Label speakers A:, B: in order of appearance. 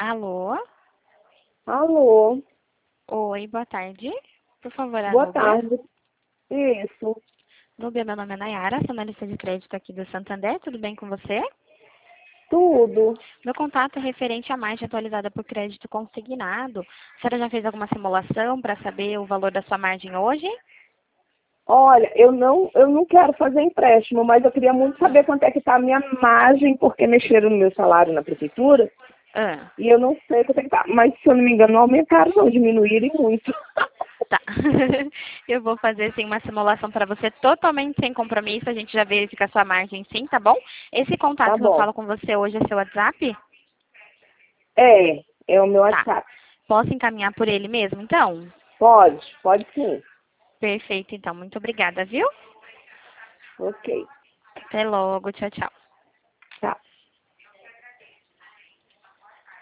A: Alô?
B: Alô,
A: Oi, boa tarde. Por favor, a
B: boa
A: Núbia.
B: tarde. Isso,
A: Núbia, meu nome é Nayara, sou analista de crédito aqui do Santander. Tudo bem com você?
B: tudo.
A: Meu contato é referente à margem atualizada por crédito consignado. A senhora já fez alguma simulação para saber o valor da sua margem hoje?
B: Olha, eu não quero fazer empréstimo, mas eu queria muito saber quanto é que está a minha margem, porque mexeram no meu salário na prefeitura,
A: Ah,
B: e eu não sei quanto é que está. Mas, se eu não me engano, não aumentaram, não, diminuíram muito.
A: tá. Eu vou fazer sim uma simulação para você totalmente sem compromisso. A gente já verifica a sua margem sim, tá bom? Esse
B: Tá
A: contato que eu
B: bom.
A: falo com você hoje é seu WhatsApp?
B: É o meu
A: Tá.
B: WhatsApp.
A: Posso encaminhar por ele mesmo, então?
B: Pode sim.
A: Perfeito, então. Muito obrigada, viu?
B: Ok.
A: Até logo. Tchau, tchau.